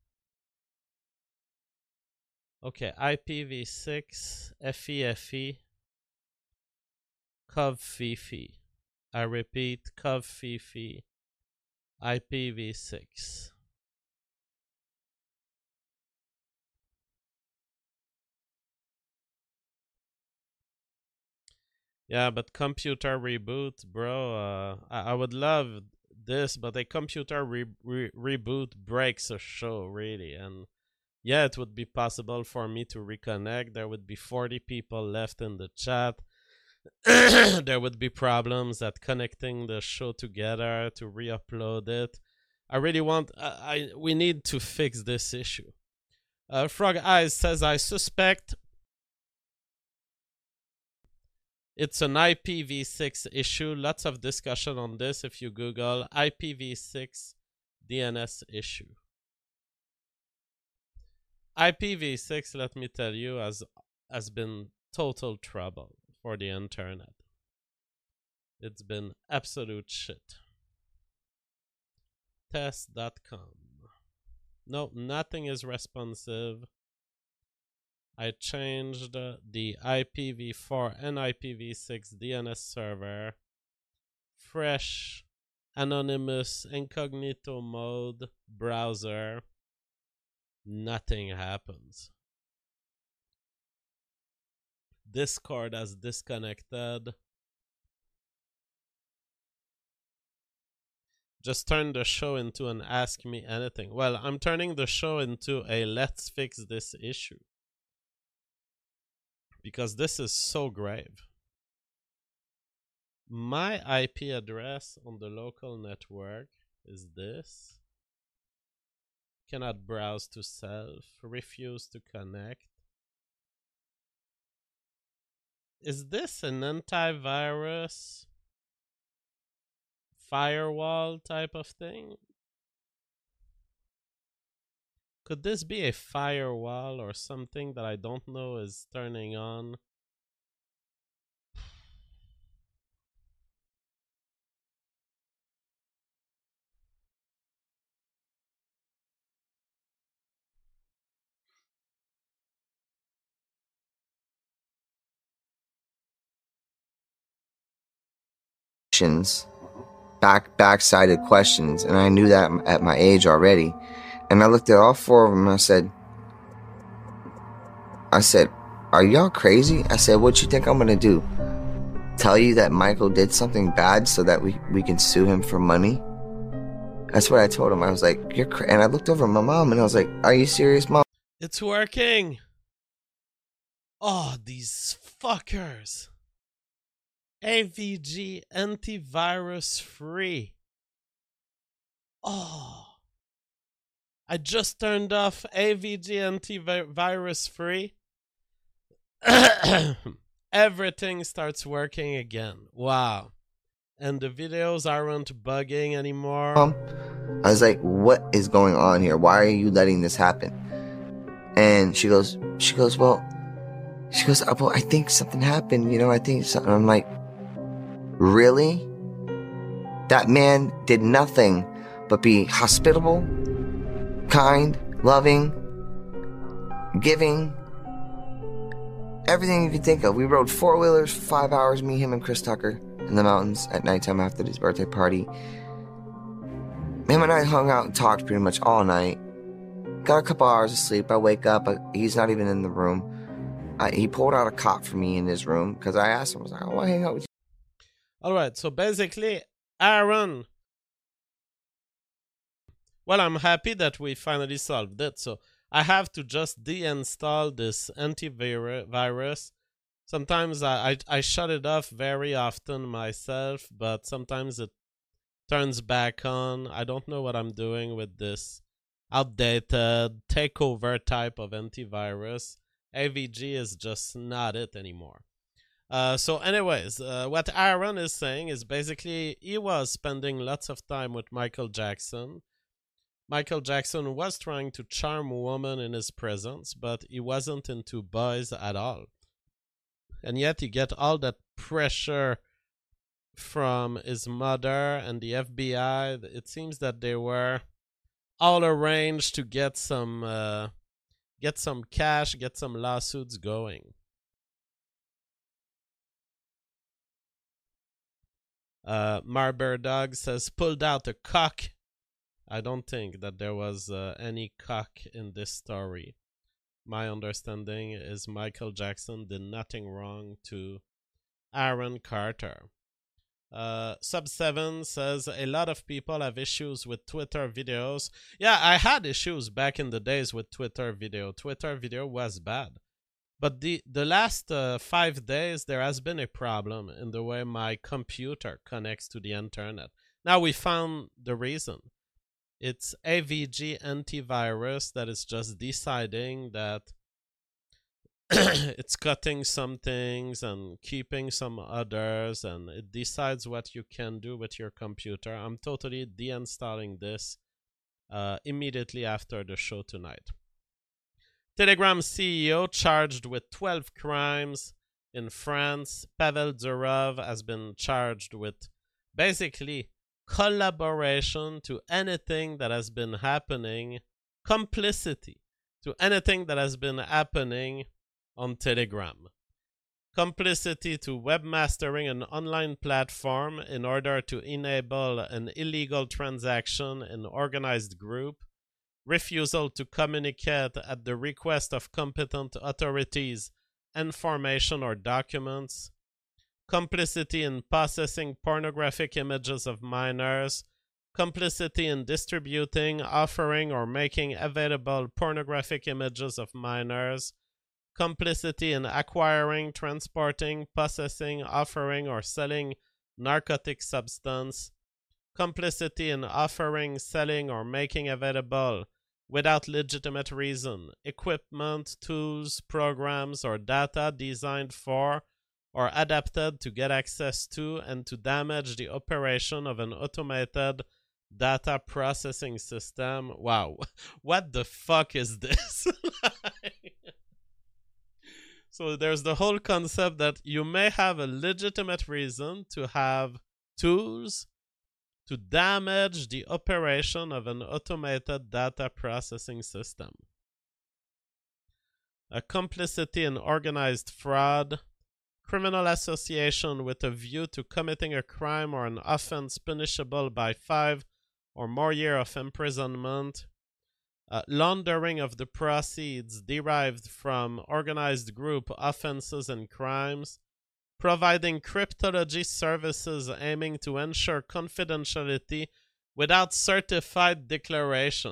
Speaker 1: Okay, IPv6 FE CovFifi. I repeat, CovFifi IPv6. Yeah, but computer reboot, bro. I would love this, but a computer reboot breaks a show, really. And yeah, it would be possible for me to reconnect. There would be 40 people left in the chat. There would be problems at connecting the show together to re-upload it. I really want... we need to fix this issue. Frog Eyes says, I suspect it's an IPv6 issue. Lots of discussion on this if you Google IPv6 DNS issue. IPv6, let me tell you, has been total trouble for the internet. It's been absolute shit. Test.com. No, nothing is responsive. I changed the IPv4 and IPv6 DNS server. Fresh, anonymous, incognito mode, browser. Nothing happens. Discord has disconnected. Just turn the show into an Ask Me Anything. Well, I'm turning the show into a Let's Fix This Issue. Because this is so grave. My IP address on the local network is this. Cannot browse to self. Refuse to connect. Is this an antivirus firewall type of thing? Could this be a firewall or something that I don't know is turning on?
Speaker 3: Back-sided questions, and I knew that at my age already. And I looked at all four of them and I said, are y'all crazy? I said, what you think I'm gonna do? Tell you that Michael did something bad so that we can sue him for money? That's what I told him. I was like, and I looked over at my mom and I was like, are you serious, Mom?
Speaker 1: It's working. Oh, these fuckers. AVG antivirus free. Oh, I just turned off AVG antivirus free. Everything starts working again. Wow. And the videos aren't bugging anymore.
Speaker 3: I was like, what is going on here? Why are you letting this happen? And she goes, well, I think something happened, I think something. I'm like, really? That man did nothing but be hospitable, kind, loving, giving, everything you could think of. We rode 4-wheelers for 5 hours, me, him, and Chris Tucker, in the mountains at nighttime after his birthday party. Him and I hung out and talked pretty much all night. Got a couple hours of sleep. I wake up, he's not even in the room. He pulled out a cot for me in his room because I asked him, I was like, I want to hang out with you.
Speaker 1: All right, so basically, Aaron. Well, I'm happy that we finally solved it. So I have to just deinstall this antivirus. Sometimes I shut it off very often myself, but sometimes it turns back on. I don't know what I'm doing with this outdated takeover type of antivirus. AVG is just not it anymore. So anyways, what Aaron is saying is basically he was spending lots of time with Michael Jackson. Michael Jackson was trying to charm women in his presence, but he wasn't into boys at all. And yet he get all that pressure from his mother and the FBI. It seems that they were all arranged to get some cash, get some lawsuits going. Marber Dog says, pulled out a cock. I don't think that there was any cock in this story. My understanding is Michael Jackson did nothing wrong to Aaron Carter. Sub7 says, a lot of people have issues with Twitter videos. Yeah, I had issues back in the days with Twitter video. Twitter video was bad. But the last 5 days, there has been a problem in the way my computer connects to the internet. Now we found the reason. It's AVG antivirus that is just deciding that it's cutting some things and keeping some others, and it decides what you can do with your computer. I'm totally deinstalling this immediately after the show tonight. Telegram CEO charged with 12 crimes in France. Pavel Durov has been charged with basically collaboration to anything that has been happening, complicity to anything that has been happening on Telegram, complicity to webmastering an online platform in order to enable an illegal transaction in organized group, refusal to communicate at the request of competent authorities information or documents, complicity in possessing pornographic images of minors, complicity in distributing, offering, or making available pornographic images of minors, complicity in acquiring, transporting, possessing, offering, or selling narcotic substance, complicity in offering, selling, or making available without legitimate reason equipment, tools, programs, or data designed for or adapted to get access to and to damage the operation of an automated data processing system. Wow, what the fuck is this? So there's the whole concept that you may have a legitimate reason to have tools to damage the operation of an automated data processing system. A complicity in organized fraud, criminal association with a view to committing a crime or an offense punishable by 5 or more years of imprisonment, laundering of the proceeds derived from organized group offenses and crimes, providing cryptology services aiming to ensure confidentiality without certified declaration.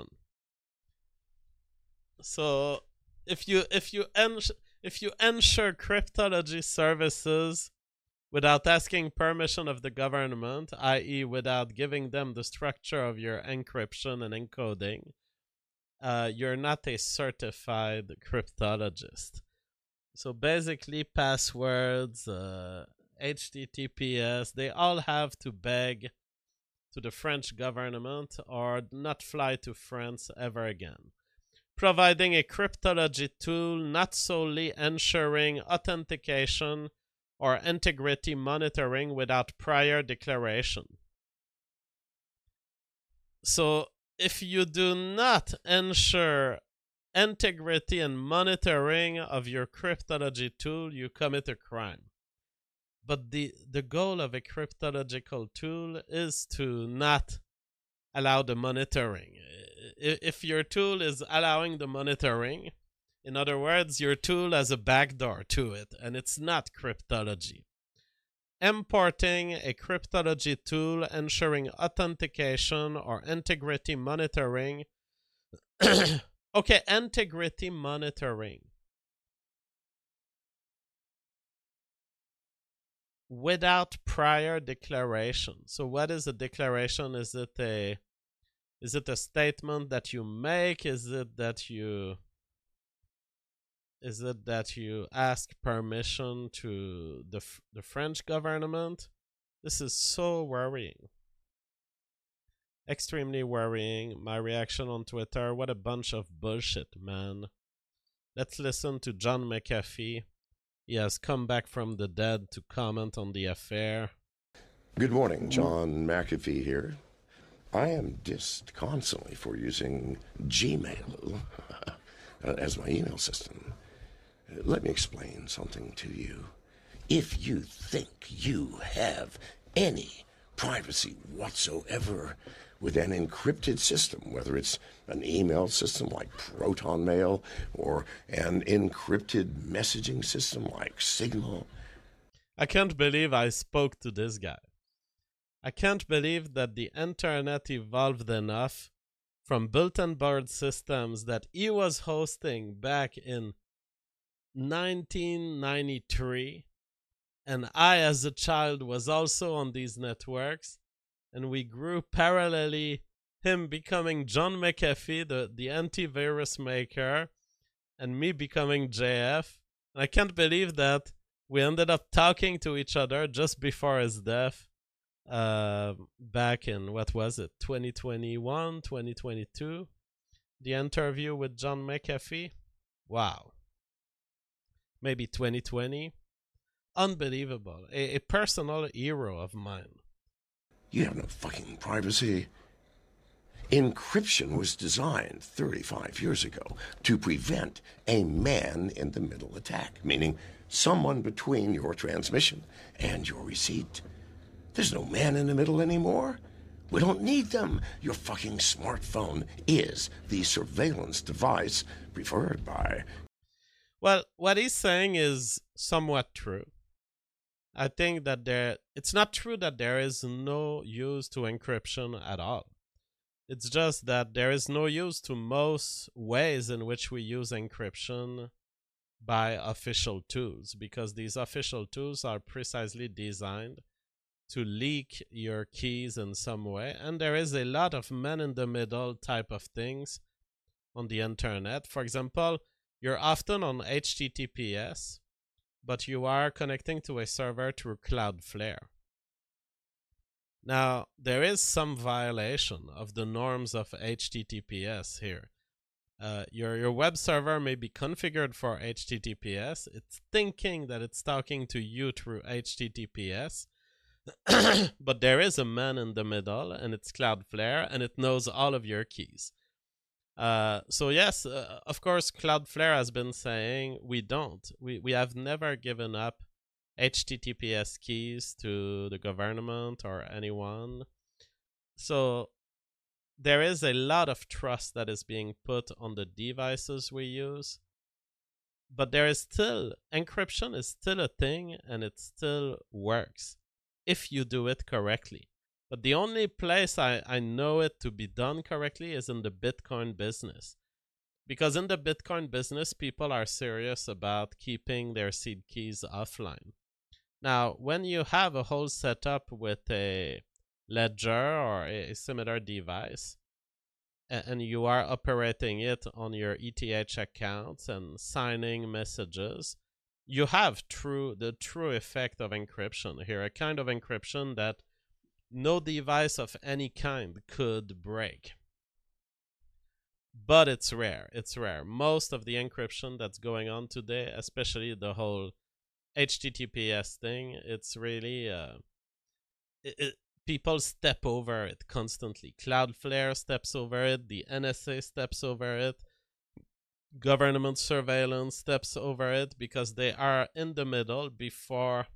Speaker 1: So if you ensure cryptology services without asking permission of the government, i.e., without giving them the structure of your encryption and encoding, you're not a certified cryptologist. So basically, passwords, HTTPS, they all have to beg to the French government or not fly to France ever again. Providing a cryptology tool not solely ensuring authentication or integrity monitoring without prior declaration. So if you do not ensure integrity and monitoring of your cryptology tool, you commit a crime. But the goal of a cryptological tool is to not allow the monitoring. If your tool is allowing the monitoring, in other words, your tool has a backdoor to it, and it's not cryptology. Importing a cryptology tool ensuring authentication or integrity monitoring. Okay, integrity monitoring. Without prior declaration. So what is a declaration? Is it a statement that you make? Is it that you ask permission to the French government? This is so worrying. Extremely worrying. My reaction on Twitter, what a bunch of bullshit, man. Let's listen to John McAfee. He has come back from the dead to comment on the affair.
Speaker 2: Good morning, John McAfee here. I am dissed constantly for using Gmail as my email system. Let me explain something to you. If you think you have any privacy whatsoever with an encrypted system, whether it's an email system like Proton Mail or an encrypted messaging system like Signal.
Speaker 1: I can't believe I spoke to this guy. I can't believe that the internet evolved enough from bulletin board systems that he was hosting back in 1993, and I as a child was also on these networks, and we grew parallelly, him becoming John McAfee, the antivirus maker, and me becoming JF. And I can't believe that we ended up talking to each other just before his death, back in, what was it, 2021, 2022? The interview with John McAfee? Wow. Maybe 2020? Unbelievable. A personal hero of mine.
Speaker 2: You have no fucking privacy. Encryption was designed 35 years ago to prevent a man-in-the-middle attack, meaning someone between your transmission and your receipt. There's no man in the middle anymore. We don't need them. Your fucking smartphone is the surveillance device preferred by...
Speaker 1: Well, what he's saying is somewhat true. I think that it's not true that there is no use to encryption at all. It's just that there is no use to most ways in which we use encryption by official tools, because these official tools are precisely designed to leak your keys in some way. And there is a lot of man-in-the-middle type of things on the internet. For example, you're often on HTTPS, but you are connecting to a server through Cloudflare. Now, there is some violation of the norms of HTTPS here. Your web server may be configured for HTTPS. It's thinking that it's talking to you through HTTPS, but there is a man in the middle, and it's Cloudflare, and it knows all of your keys. So yes, of course, Cloudflare has been saying we have never given up HTTPS keys to the government or anyone. So there is a lot of trust that is being put on the devices we use, but there is still, encryption is still a thing, and it still works if you do it correctly. But the only place I know it to be done correctly is in the Bitcoin business. Because in the Bitcoin business, people are serious about keeping their seed keys offline. Now, when you have a whole setup with a ledger or a similar device, and you are operating it on your ETH accounts and signing messages, you have the true effect of encryption here, a kind of encryption that no device of any kind could break. But it's rare. It's rare. Most of the encryption that's going on today, especially the whole HTTPS thing, it's really people step over it constantly. Cloudflare steps over it, the NSA steps over it, government surveillance steps over it, because they are in the middle before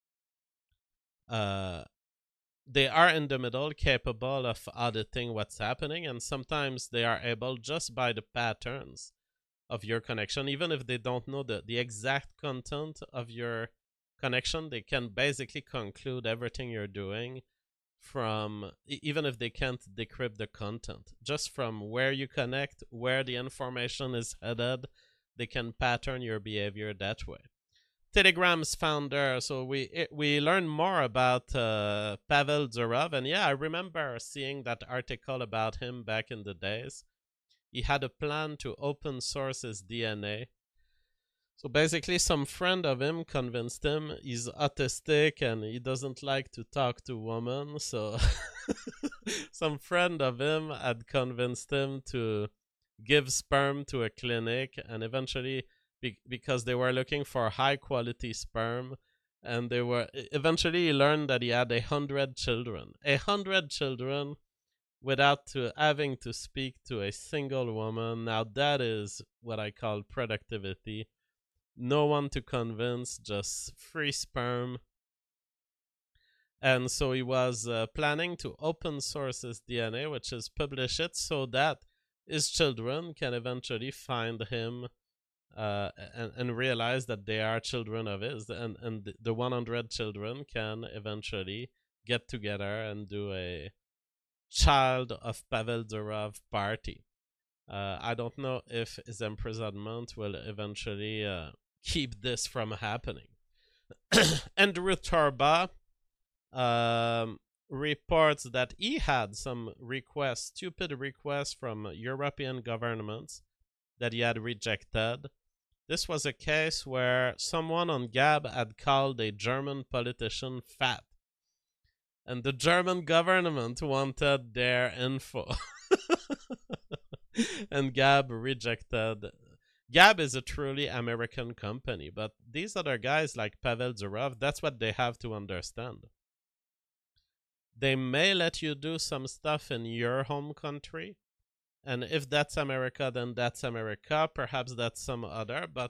Speaker 1: they are in the middle, capable of auditing what's happening, and sometimes they are able, just by the patterns of your connection, even if they don't know the exact content of your connection, they can basically conclude everything you're doing from, even if they can't decrypt the content, just from where you connect, where the information is headed, they can pattern your behavior that way. Telegram's founder, so we learned more about Pavel Durov, and yeah, I remember seeing that article about him back in the days. He had a plan to open source his DNA. So basically, some friend of him convinced him he's autistic and he doesn't like to talk to women. So some friend of him had convinced him to give sperm to a clinic, and eventually, because they were looking for high quality sperm, and they were eventually he learned that he had 100 children. 100 children without having to speak to a single woman. Now that is what I call productivity. No one to convince, just free sperm. And so he was planning to open source his DNA, which is publish it so that his children can eventually find him and realize that they are children of his, and the 100 children can eventually get together and do a Child of Pavel Durov party. I don't know if his imprisonment will eventually keep this from happening. Andrew Torba reports that he had some requests, stupid requests from European governments that he had rejected. This was a case where someone on Gab had called a German politician fat, and the German government wanted their info. And Gab rejected. Gab is a truly American company, but these other guys like Pavel Durov, that's what they have to understand. They may let you do some stuff in your home country, and if that's America, then that's America. Perhaps that's some other, but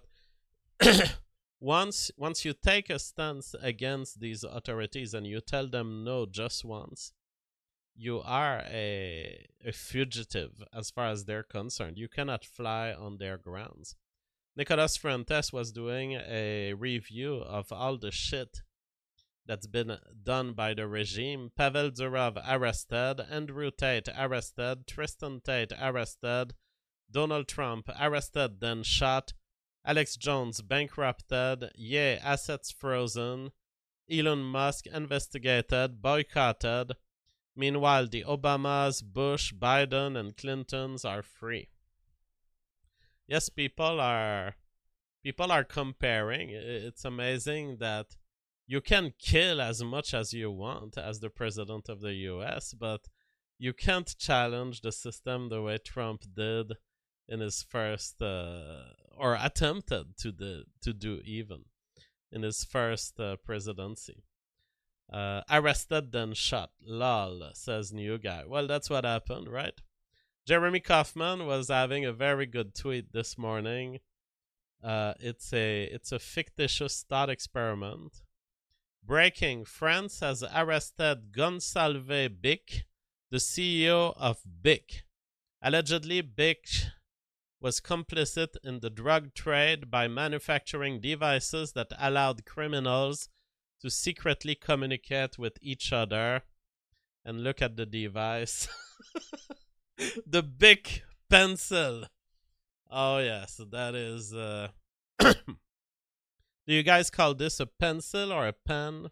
Speaker 1: once you take a stance against these authorities and you tell them no just once, you are a fugitive as far as they're concerned. You cannot fly on their grounds. Nicolas Fuentes was doing a review of all the shit that's been done by the regime. Pavel Durov arrested, Andrew Tate arrested, Tristan Tate arrested, Donald Trump arrested then shot, Alex Jones bankrupted, assets frozen, Elon Musk investigated, boycotted. Meanwhile, the Obamas, Bush, Biden, and Clintons are free. Yes, people are comparing. It's amazing that you can kill as much as you want as the president of the US, but you can't challenge the system the way Trump did in his first, or attempted to do even, in his first presidency. Arrested then shot. Lol, says new guy. Well, that's what happened, right? Jeremy Kaufman was having a very good tweet this morning. It's a fictitious thought experiment. Breaking: France has arrested Gonsalve Bic, the CEO of Bic. Allegedly, Bic was complicit in the drug trade by manufacturing devices that allowed criminals to secretly communicate with each other. And look at the device. The Bic pencil. Oh yes, that is Do you guys call this a pencil or a pen?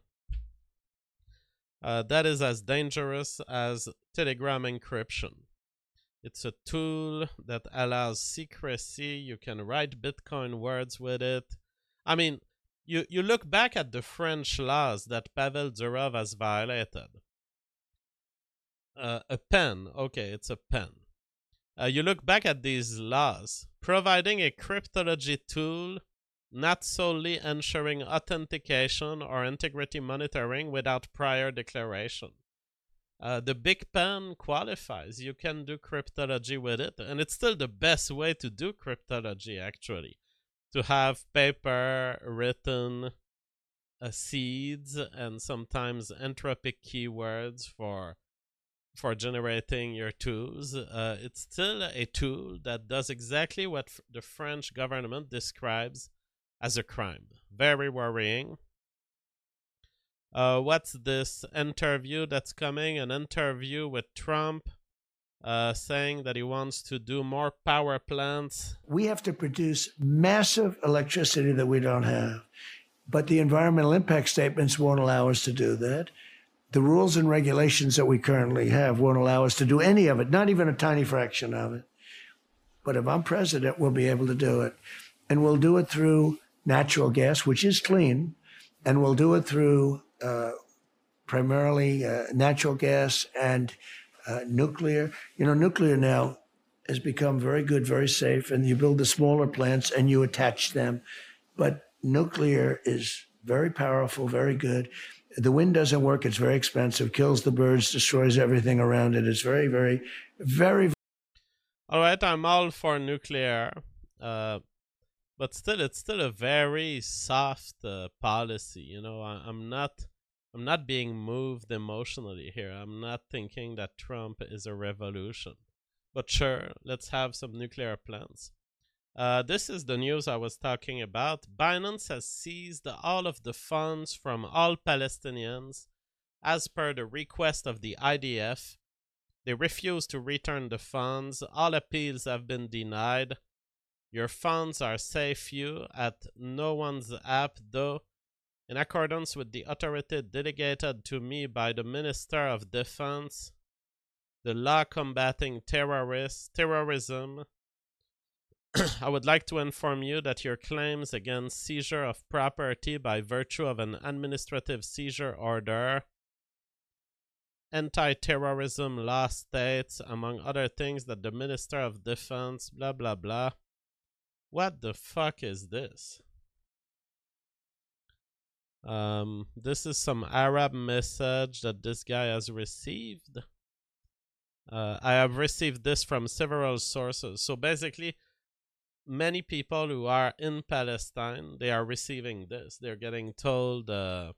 Speaker 1: That is as dangerous as Telegram encryption. It's a tool that allows secrecy. You can write Bitcoin words with it. I mean, you look back at the French laws that Pavel Durov has violated. A pen, okay, it's a pen. You look back at these laws, providing a cryptology tool not solely ensuring authentication or integrity monitoring without prior declaration. The Big Pen qualifies. You can do cryptology with it, and it's still the best way to do cryptology, actually. To have paper written seeds and sometimes entropic keywords for generating your tools. It's still a tool that does exactly what the French government describes as a crime. Very worrying. What's this interview that's coming? An interview with Trump saying that he wants to do more power plants.
Speaker 4: We have to produce massive electricity that we don't have, but the environmental impact statements won't allow us to do that. The rules and regulations that we currently have won't allow us to do any of it, not even a tiny fraction of it. But if I'm president, we'll be able to do it. And we'll do it through natural gas, which is clean, and we'll do it through primarily natural gas and nuclear. You know, nuclear now has become very good, very safe, and you build the smaller plants and you attach them. But nuclear is very powerful, very good. The wind doesn't work. It's very expensive, kills the birds, destroys everything around it. It's very, very, very.
Speaker 1: All right, I'm all for nuclear, but still, it's still a very soft policy. You know, I'm not being moved emotionally here. I'm not thinking that Trump is a revolution. But sure, let's have some nuclear plants. This is the news I was talking about. Binance has seized all of the funds from all Palestinians as per the request of the IDF. They refuse to return the funds. All appeals have been denied. Your funds are safe, you, at no one's app, though, in accordance with the authority delegated to me by the Minister of Defense, the law combating terrorism. I would like to inform you that your claims against seizure of property by virtue of an administrative seizure order, anti-terrorism law states, among other things, that the Minister of Defense, blah, blah, blah. What the fuck is this? This is some Arab message that this guy has received. I have received this from several sources. So basically, many people who are in Palestine, they are receiving this. They're getting told there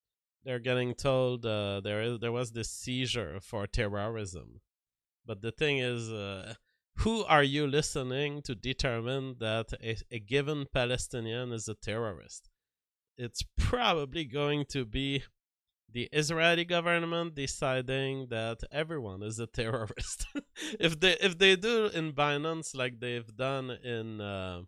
Speaker 1: was this seizure for terrorism. But the thing is, who are you listening to determine that a given Palestinian is a terrorist? It's probably going to be the Israeli government deciding that everyone is a terrorist. if they do in Binance like they've done in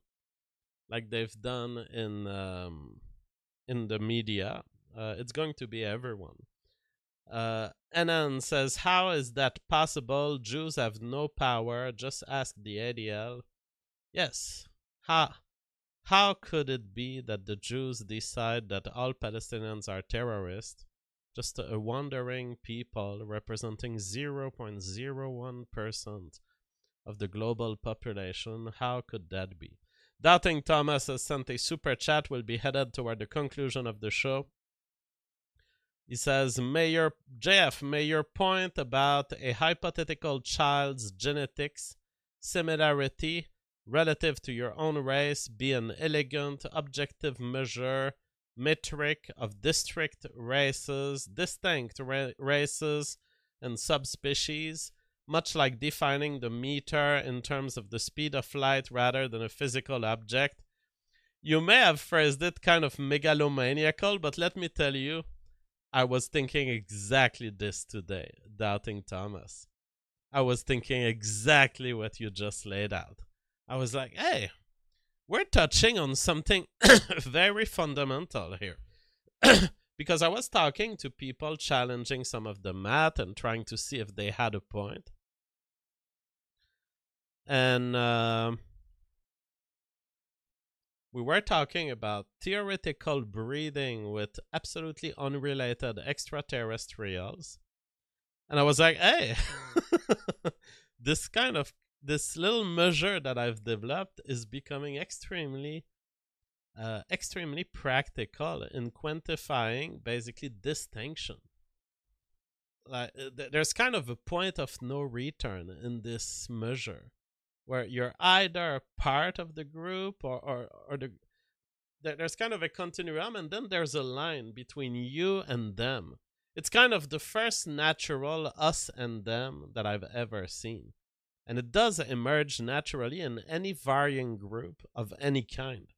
Speaker 1: the media, it's going to be everyone. Anan says, how is that possible? Jews have no power. Just ask the ADL. Yes. How could it be that the Jews decide that all Palestinians are terrorists? Just a wandering people representing 0.01% of the global population. How could that be? Doubting Thomas has sent a super chat. Will be headed toward the conclusion of the show. He says, may your point about a hypothetical child's genetics similarity relative to your own race be an elegant, objective metric of distinct races and subspecies, much like defining the meter in terms of the speed of light rather than a physical object. You may have phrased it kind of megalomaniacal, but let me tell you, I was thinking exactly this today, Doubting Thomas. I was thinking exactly what you just laid out. I was like, hey, we're touching on something very fundamental here. Because I was talking to people challenging some of the math and trying to see if they had a point. And we were talking about theoretical breeding with absolutely unrelated extraterrestrials. And I was like, hey, this little measure that I've developed is becoming extremely practical in quantifying basically distinction. Like there's kind of a point of no return in this measure, where you're either part of the group or there's kind of a continuum, and then there's a line between you and them. It's kind of the first natural us and them that I've ever seen. And it does emerge naturally in any varying group of any kind.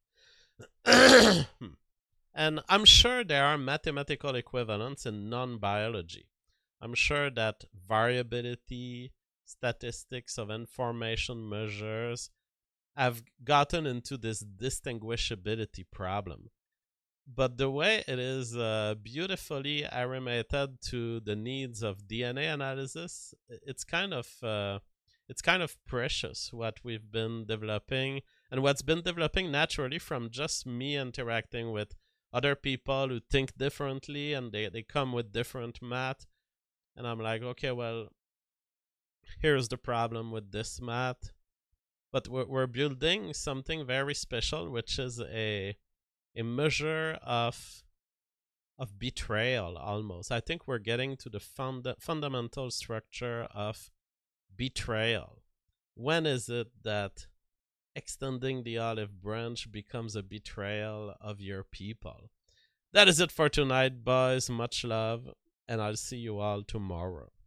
Speaker 1: And I'm sure there are mathematical equivalents in non-biology. I'm sure that variability, statistics of information measures have gotten into this distinguishability problem. But the way it is beautifully arrimated to the needs of DNA analysis, it's kind of precious what we've been developing, and what's been developing naturally from just me interacting with other people who think differently, and they come with different math. And I'm like, okay, well, here's the problem with this math. But we're building something very special, which is a measure of betrayal almost. I think we're getting to the fundamental structure of betrayal. When is it that extending the olive branch becomes a betrayal of your people? That is it for tonight, boys. Much love, and I'll see you all tomorrow.